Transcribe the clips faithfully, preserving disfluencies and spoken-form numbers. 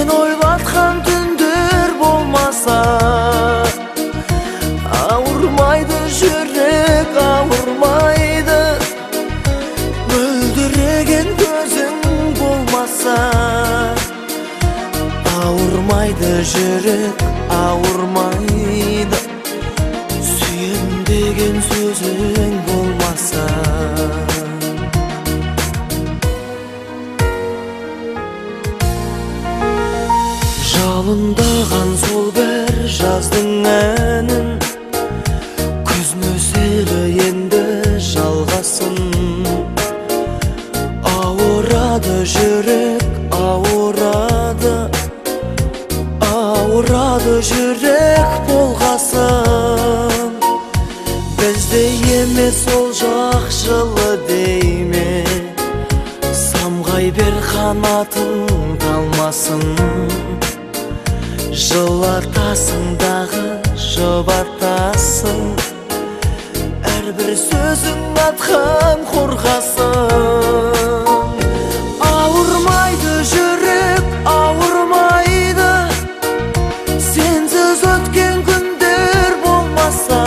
Sen oylatkan түндер болмаса, ауырмайды жүрек, ауырмайды. Мөлдіреген көзің болмаса, ауырмайды жүрек, ауырмайды. Сүйем деген сөзің болмаса. Жалындаған сол бір жаздың әнін, күз нөсері енді жалғасын. Ауырады жүрек, ауырады, ауырады жүрек болғасын. Бізде емес ол жақ жылы дейме, самғай бер қанатың талмасын. Жылатасың дағы жұбатасың, әрбір сөзің атқан қорғасын. Ауырмайды жүрек, ауырмайды. Сенсіз өткен күндер болмаса,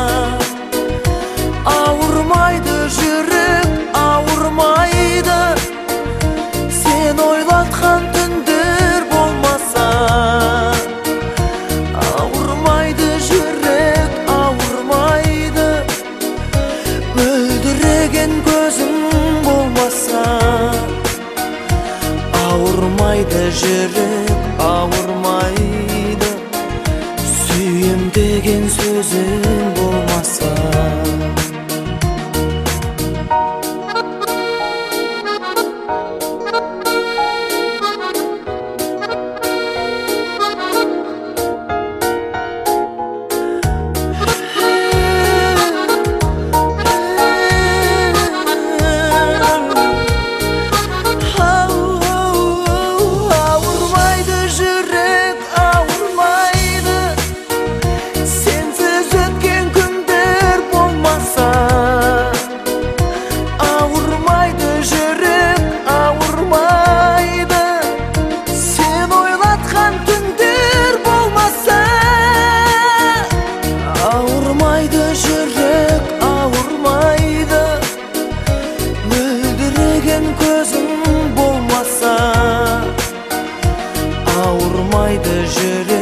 ауырмайды жүрек, ауырмайды. Сен ойлатқан түндер болмаса, ауырмайды жүрек, ауырмайды. Мөлдіреген көзің болмаса, ауырмайды жүрек, ауырмайды. Сүйем деген сөзің болмаса. Ауырмайды жүрек, ауырмайды. Мөлдіреген көзің болмаса, ауырмайды жүрек.